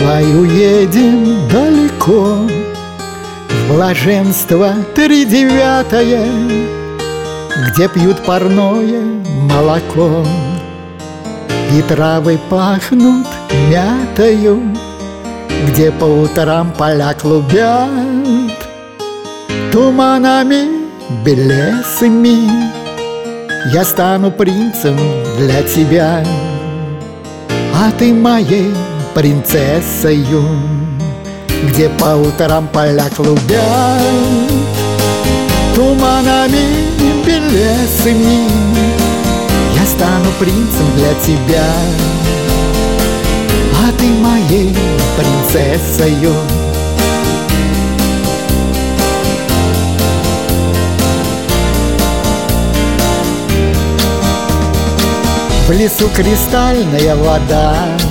Давай уедем далеко, в блаженство тридевятое, где пьют парное молоко, и травы пахнут мятою, где по утрам поля клубят туманами белесыми. Я стану принцем для тебя, а ты моей принцессою, где по утрам поля клубят туманами белесыми. Я стану принцем для тебя, а ты моей принцессою. В лесу кристальная вода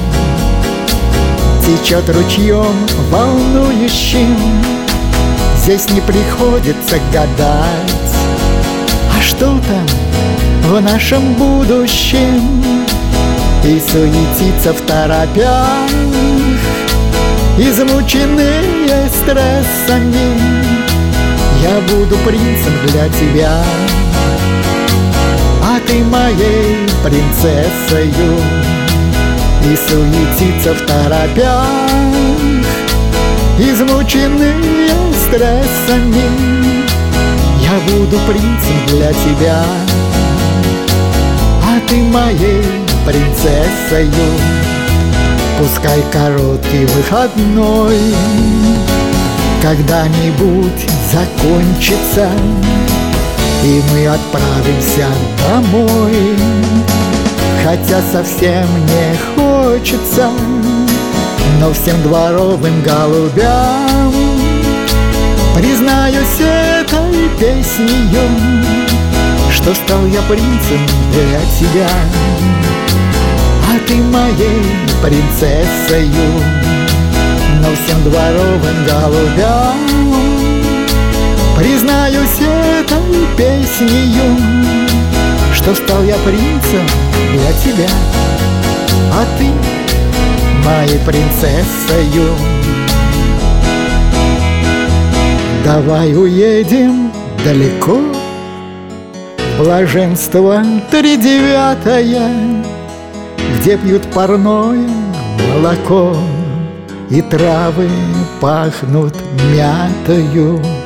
течет ручьем волнующим. Здесь не приходится гадать, а что там в нашем будущем, и суетиться в торопях, измученные стрессами. Я буду принцем для тебя, а ты моей принцессою, и суетиться в торопях, измученные стрессами. Я буду принцем для тебя, а ты моей принцессою. Пускай короткий выходной когда-нибудь закончится, и мы отправимся домой, хотя совсем не хочется. Но всем дворовым голубям признаюсь этой песнею, что стал я принцем для тебя, а ты моей принцессою. Но всем дворовым голубям признаюсь этой песнею, что стал я принцем для тебя, а ты моей принцессою. Давай уедем далеко, в блаженство тридевятое, где пьют парное молоко, и травы пахнут мятою.